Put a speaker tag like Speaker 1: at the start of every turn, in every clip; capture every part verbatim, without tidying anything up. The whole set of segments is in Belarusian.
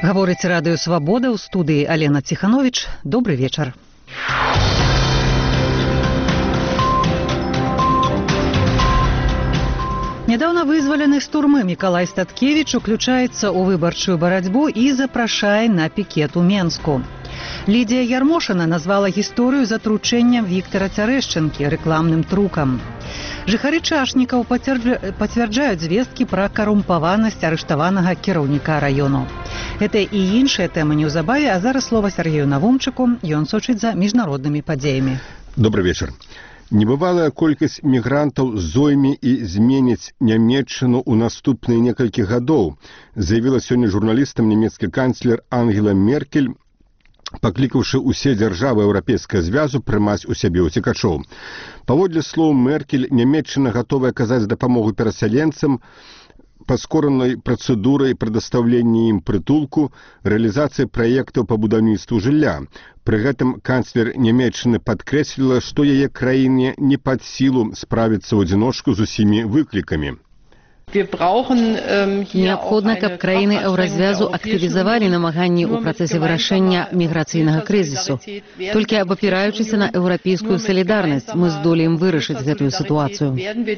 Speaker 1: Гаворыць радыё «Свабода», ў студыі Алена Ціхановіч. Добры вечар. Недавно вызвалены з турмы Мікалай Статкевіч уключаецца ў выбарчую барацьбу і запрашае на пікет у Менску. Лідія Ярмошина назвала гісторыю з атручэннем Віктара Цярэшчынкі рэкламным трукам. Жыхары Чашнікаў пацвярджаюць звесткі пра карумпаванасць арыштаванага кіраўніка раёну. Гэта і іншыя тэмы неўзабаве, а зараз слова Сергею Навумчыку, ён сочыць за міжнароднымі падзеямі.
Speaker 2: Добрый вечар. Небывалая колькасць мігрантаў зойме і зменіць Нямецчыну ў наступныя некалькі гадоў, заявіла сёння журналістам нямецкі канцлер Ангела Меркель, паклікаўшы ўсе дзяржавы Еўрапейскага звязу прымаць у сябе ўцекачоў. Паводле слоў Меркель, Нямецчына гатовая аказаць дапамогу перасяленцам, паскоранай працэдурай прадастаўлення ім прытулку, рэалізацыі праектаў па будаўніцтву жылля. Пры гэтым канцлер Нямецчыны падкрэсліла, што яе краіне не пад сілу справіцца ў адзіночку з усімі выклікамі.
Speaker 3: Неабходна, каб краіны еўразвязу актывізавалі намаганні ў працэсе вырашэння міграцыйнага крызісу. Толькі абапіраючыся на еўрапейскую салідарнасць, мы здолеем вырашыць гэтую сітуацыю.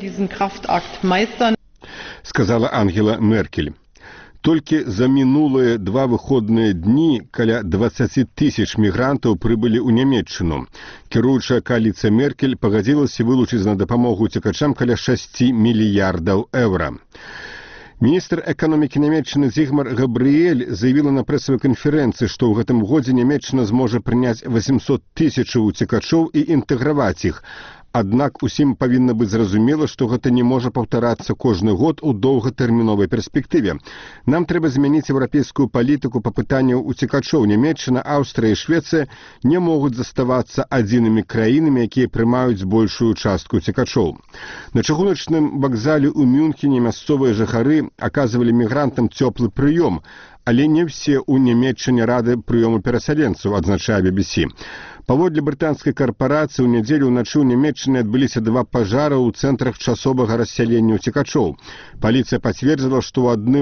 Speaker 2: Сказала Ангела Меркель. Толькі за мінулыя два выходныя дні каля дваццаць тысяч мігрантаў прыбылі ў Нямецчыну. Кіруючая кааліцыя Меркель пагадзілася вылучыць на дапамогу уцекачам каля шэсць мільярдаў еўра. Міністр эканомікі Нямецчыны Зігмар Габрыэль заявіла на прэсавай канферэнцыі, што ў гэтым годзе Нямецчына зможа прыняць восемьсот тысяч уцекачоў і інтэграваць іх. Аднак усім павінна быць зразумела, што гэта не можа паўтарацца кожны год у доўгатэрміновай перспектыве. Нам трэба змяніць еўрапейскую палітыку па пытанню уцекачоў. Нямецчына, Аўстрыя і Швецыя не могуць заставацца адзінымі краінамі, якія прымаюць большую частку уцекачоў. На чыгуначным вакзале ў Мюнхене мясцовыя жыхары аказвалі мігрантам цёплы прыём, але не ўсе ў Нямецчыне рады прыёму перасяленцаў, адзначае би би сі. Паводле брытанскай карпорацыі ў нядзелю ўначы ў Нямецчыне адбыліся два пажары ў цэнтрах часовага рассялення уцекачоў. Паліцыя пацвердзіла, што ў адным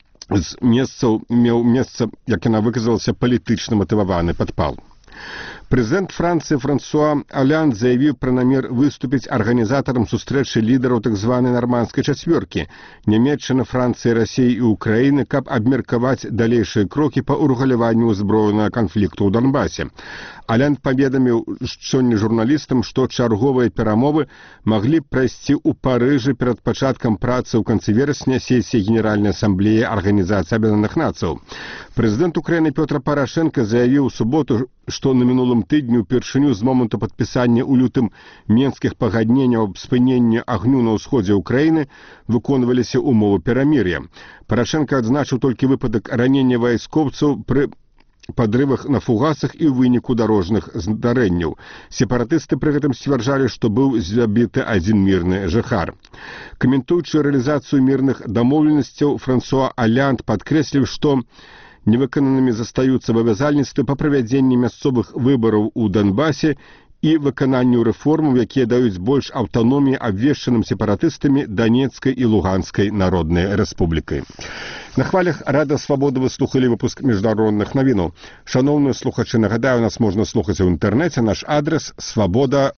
Speaker 2: з месцаў меў месца, як яна выказалася, палітычна матываваны падпал. Прэзідэнт Францыі Франсуа Олянд заявіў пра намер выступіць арганізатарам сустрэчы лідараў так званай нармандскай чацвёркі Нямецчына, Францыі, Расіі і Украіны, каб абмеркаваць далейшыя крокі па ўрэгуляванню ўзброенага канфлікту ў Донбасе. Олянд паведаміў сёння журналістам, што чарговыя перамовы маглі прайсці ў Парыжы перад пачаткам працы ў канцы верасня сесіі Генеральнай асамблеі Арганізацыі Аб'яднаных Нацыяў. Прэзідэнт Украіны Пётр Парашенка заявіў у суботу, што на мінулым тыдні ўпершыню з моманту падпісання ў лютым менскіх пагадненняў аб спыненні агню на ўсходзе ўкраіны выконваліся ўмовы перамір'я. Парашенка адзначыў толькі выпадак ранення вайскоўцаў пры падрывах на фугасах і ў выніку дарожных здарэнняў. Сепаратысты пры гэтым сцвярджалі, што быў забіты адзін мірны жыхар. Каментуючы рэалізацыю мірных дамоўленасцяў, Франсуа Олянд падкрэсліў, што невыкананымі застаюцца абавязальніцтвы па правядзенні мясцовых выбараў у Донбасе і выкананню рэформаў, якія даюць больш аўтаноміі абвешчаным сепаратыстамі Донецкай і Луганскай народнай рэспублікай. На хвалях Радыё Свабода вы слухалі выпуск міжнародных навінаў. Шаноўныя слухачы, нагадаю, нас можна слухаць у інтэрнэце. Наш адрес свабода